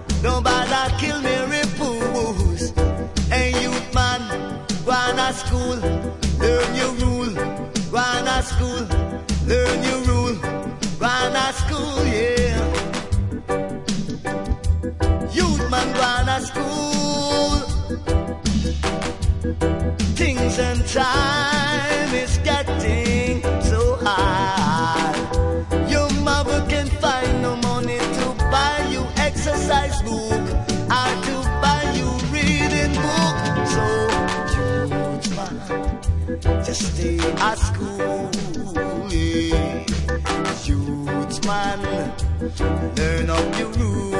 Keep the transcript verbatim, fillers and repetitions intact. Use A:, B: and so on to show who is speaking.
A: Don't bother kill Mary Poos. Hey, youth man, go on to school, learn your rule. Go on to school, learn your rule. Go on to school, yeah. Youth man, go on to school. Things and time is getting so hard. Your mother can find no money to buy you exercise book or to buy you reading book. So youth man, just stay at school. Yeah. Youth man, learn up your rules.